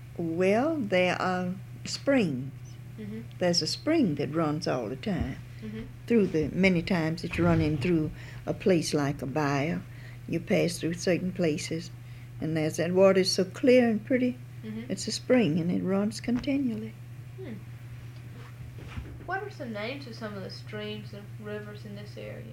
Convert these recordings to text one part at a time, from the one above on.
Well, there are springs. Mm-hmm. There's a spring that runs all the time. Mm-hmm. Many times it's running through a place like a bayou. You pass through certain places, and there's that water is so clear and pretty. Mm-hmm. It's a spring, and it runs continually. Hmm. What are some names of some of the streams and rivers in this area?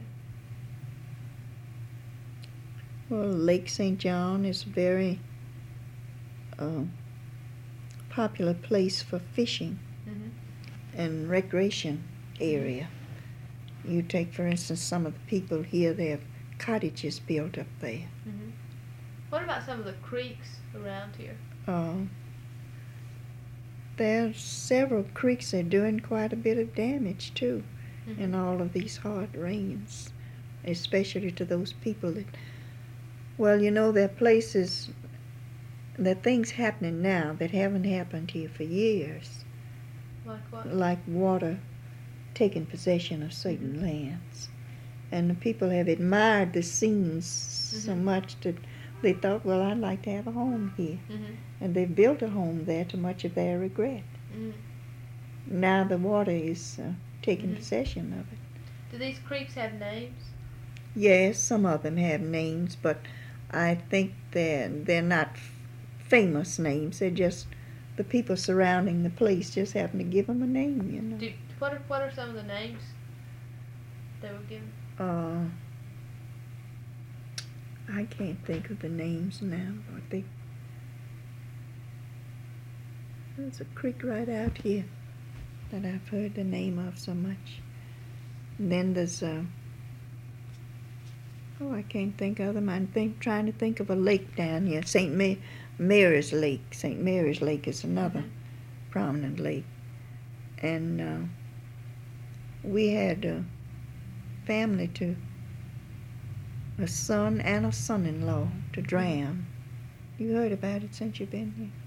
Well, Lake St. John is a very uh, popular place for fishing Mm-hmm. and recreation area. You take, for instance, some of the people here, they have cottages built up there. Mm-hmm. What about some of the creeks around here? Uh, there's several creeks that are doing quite a bit of damage, too, Mm-hmm. in all of these hard rains, especially to those people that, well, there are places, there are things happening now that haven't happened here for years, Like what? like water taking possession of certain Mm-hmm. lands. And the people have admired the scenes so Mm-hmm. much that they thought, well, I'd like to have a home here. Mm-hmm. And they've built a home there to much of their regret. Mm-hmm. Now the water is taking Mm-hmm. possession of it. Do these creeks have names? Yes, some of them have names, but I think they're not famous names. They're just the people surrounding the place just happen to give them a name, What are some of the names they were given? I can't think of the names now, but there's a creek right out here that I've heard the name of so much. And then there's I can't think of them. Trying to think of a lake down here, Mary's Lake. St. Mary's Lake is another prominent lake. And we had a family a son and a son-in-law to drown. You heard about it since you've been here?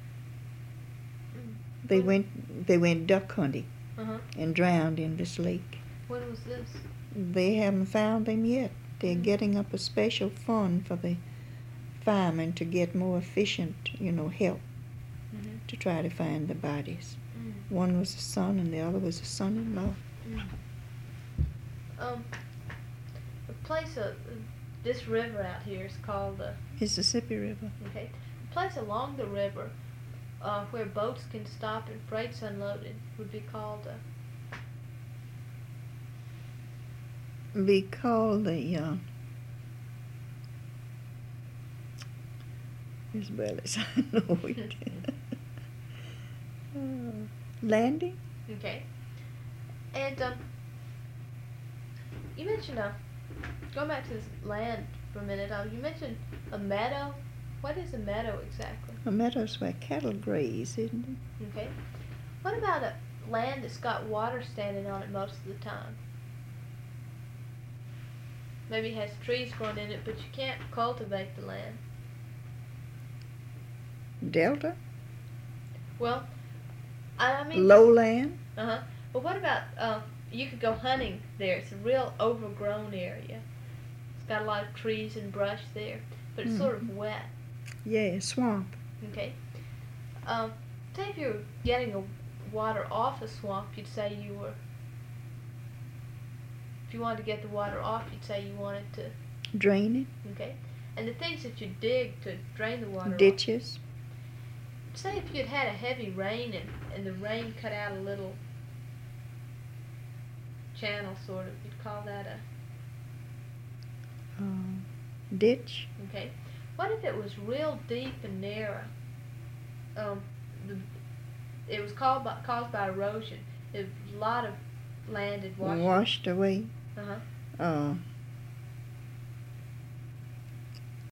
They went duck hunting Uh-huh. and drowned in this lake. When was this? They haven't found them yet. They're getting up a special fund for the firemen to get more efficient, help Mm-hmm. to try to find the bodies. Mm-hmm. One was a son and the other was a son-in-law. The place this river out here is called the Mississippi River. okay. The place along the river where boats can stop and freight's unloaded would be called Be called the as well as I know it. Landing? okay. And you mentioned going back to this land for a minute. You mentioned a meadow. What is a meadow exactly? A meadow's where cattle graze, isn't it? Okay. What about a land that's got water standing on it most of the time? Maybe it has trees growing in it, but you can't cultivate the land. Delta? Well, I mean... Lowland? Uh-huh. But what about, you could go hunting there. It's a real overgrown area. It's got a lot of trees and brush there, but it's sort of wet. Yeah, swamp. Okay. Say if you were getting water off a swamp, you'd say you were... If you wanted to get the water off, you'd say you wanted to... Drain it. Okay. And the things that you dig to drain the water Ditches. off. Say if you'd had a heavy rain and the rain cut out a little channel, sort of, you'd call that a... Ditch. Okay. What if it was real deep and narrow? It was caused by erosion. A lot of land had washed Washed away. Uh-huh.